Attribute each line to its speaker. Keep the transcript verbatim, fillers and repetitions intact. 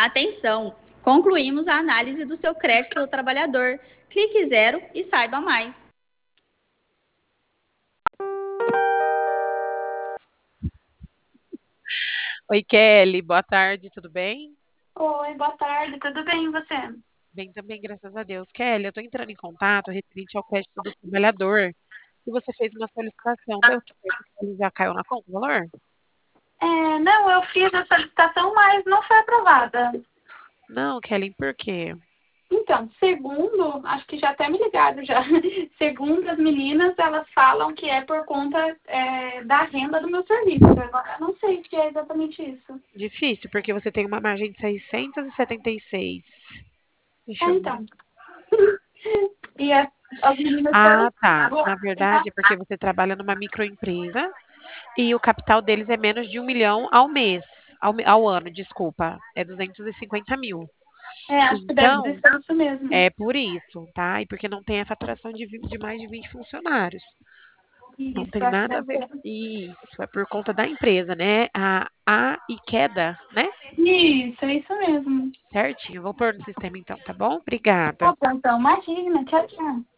Speaker 1: Atenção! Concluímos a análise do seu crédito do trabalhador. Clique zero e saiba mais.
Speaker 2: Oi, Kelly, boa tarde, tudo bem?
Speaker 3: Oi, boa tarde, tudo bem e você?
Speaker 2: Bem também, graças a Deus. Kelly, eu estou entrando em contato referente ao crédito do trabalhador. E você fez uma solicitação, deu certo? Ele já caiu na conta, o valor?
Speaker 3: É, não, eu fiz a solicitação, mas não foi aprovada.
Speaker 2: Não, Kelly, por quê?
Speaker 3: Então, segundo, acho que já até me ligaram já. Segundo as meninas, elas falam que é por conta é, da renda do meu serviço. Agora, eu não sei se é exatamente isso.
Speaker 2: Difícil, porque você tem uma margem de seiscentos e setenta e seis.
Speaker 3: É,
Speaker 2: Deixa eu ver.
Speaker 3: então. E as, as meninas
Speaker 2: Ah, tá.
Speaker 3: perguntaram.
Speaker 2: Na verdade, é porque você trabalha numa microempresa e o capital deles é menos de um milhão ao mês, ao, me- ao ano, desculpa. É duzentos e cinquenta mil.
Speaker 3: É, acho que deve
Speaker 2: Então,
Speaker 3: ser isso mesmo.
Speaker 2: é por isso, tá? E porque não tem a faturação de, vi- de mais de vinte funcionários. Não
Speaker 3: Isso,
Speaker 2: tem
Speaker 3: acho que
Speaker 2: nada a
Speaker 3: deve
Speaker 2: ver.
Speaker 3: ser.
Speaker 2: Isso, é por conta da empresa, né? A, a e queda, né?
Speaker 3: Isso, é isso mesmo.
Speaker 2: Certinho. Vou pôr no sistema então, tá bom? Obrigada.
Speaker 3: Tá bom, então, imagina. Tchau, tchau.